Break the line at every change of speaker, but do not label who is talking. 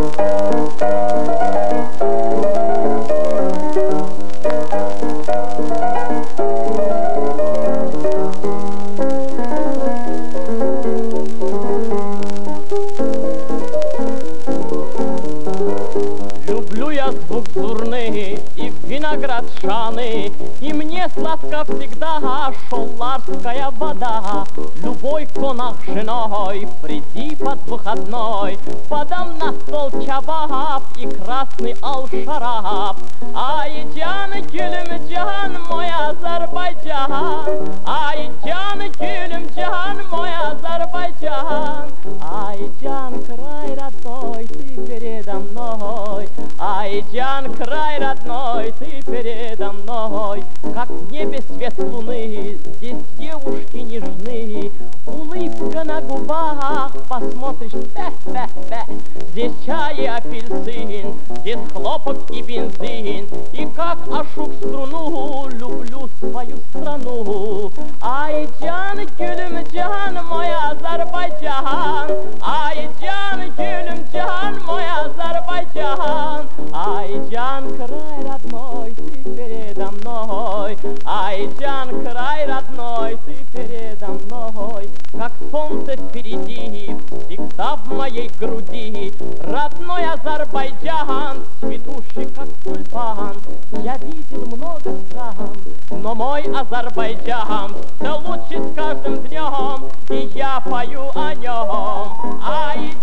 Люблю я звук зурны и виноград шаны, и мне сладко всегда шолларская вода. Любой конах женой, приди под выходной, подам на стол чабаб и красный ал-шараб. Айджан, Гюльмджан, мой Азербайджан, Айджан, Гюльмджан, мой Азербайджан. Айджан, край родной, ты передо мной. Айджан, край родной, ты передо мной. Как в небе свет луны, здесь девушки нежны. Улыбка на губах, посмотришь, здесь чай и апельсин, здесь хлопок и бензин. И как ошук струну, люблю свою страну. Айджан, Гюльмджан, мой Азербайджан, Айджан, Гюльмджан, мой Азербайджан. Айджан, край родной, ты передо мной. Айджан, край родной, ты передо мной. Как солнце впереди, всегда в моей груди. Родной Азербайджан, цветущий как тюльпан. Я видел много стран, но мой Азербайджан все лучше с каждым днем, и я пою о нем.